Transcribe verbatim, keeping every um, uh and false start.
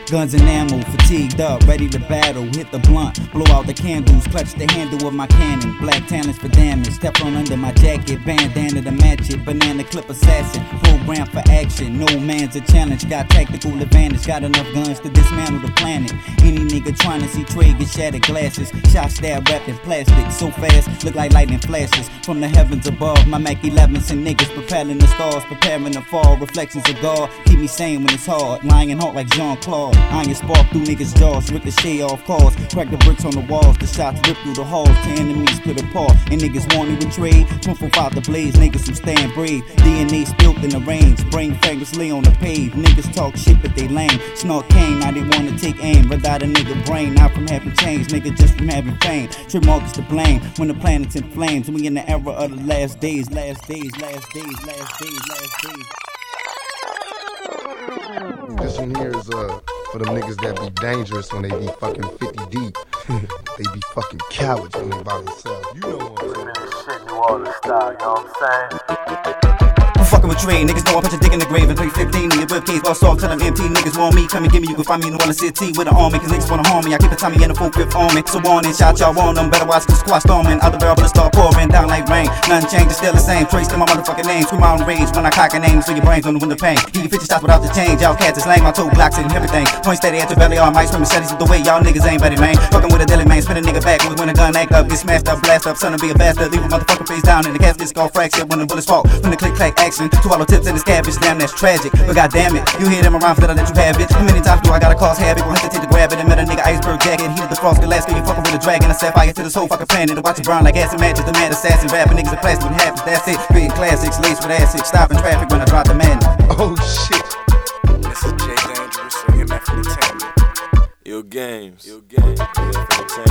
Guns and ammo, fatigued up, ready to battle. Hit the blunt, blow out the candles, clutch the handle of my cannon. Black talents for damage, step on under my jacket, bandana to match it. Banana clip assassin, program for action. No man's a challenge, got tactical advantage. Got enough guns to dismantle the planet. Any nigga trying to see trade get shattered glasses. Shot stab wrapped in plastic, so fast, look like lightning flashes from the heavens above. My Mac elevens and niggas propelling the stars, preparing to fall. Reflections of God keep me sane when it's hard. Lying hard like Jean-Claude. Iron spark through niggas' jaws, ricochet off cars. Crack the bricks on the walls, the shots rip through the halls. To enemies split apart, and niggas want to trade. Pump out the blades, niggas who stand brave. D N A spilled in the range, brain fragments lay on the pave. Niggas talk shit but they lame. Snort cane, now they wanna take aim. Without a nigga brain, not from having change, nigga just from having fame. Trip markets to blame when the planet's in flames. We in the era of the last days, last days, last days, last days, last days. This one here is uh for them niggas that be dangerous when they be fucking fifty deep. They be fucking cowards when they by themselves. You know what I'm saying? Shit, New Orleans style, you know what I'm saying? Fucking with trade, niggas know I put your dick in the grave and play fifteen in your whipcase. Bust off, tell them M T niggas want me. Come and get me, you can find me in New Orleans City with an army. Cause niggas wanna harm me, I keep a Tommy and a full grip on me. So on and shout y'all on them, better watch cause squad storming. Out the barrel, but it start pouring down like rain. Nothing changed, it's still the same. Trace to my motherfucking name, scream out in rage when I cock a name. So your brains on the window pane. Give you fifty shots without the change. Y'all cats is lame, my toe blocks and everything. Point steady at your belly, all might swim machetes the way y'all niggas ain't ready, man. Fucking with a deli man, spin a nigga back when a gun act up, get smashed up, blast up, son of be a bastard. Leave a motherfucking face down in the casket, skull fracture when the bullets fall. When the click clack action, two hollow tips in the scavenge, damn that's tragic. But goddamn it, you hear them around, better let you have it. How many times do I gotta cause habit? Won't hesitate to grab it and met a nigga iceberg jacket. Heated the frost, Alaska, you fucking with a dragon. I set fire to this whole fucking planet to watch it burn like acid matches. The mad assassin rapping niggas are plastic when it happens. That's it, creating classics, laced with acid, stopping traffic when I drop the madness. Oh shit. This is Jay Dangerous, so M F Entertainment. Ill Games. Ill Games.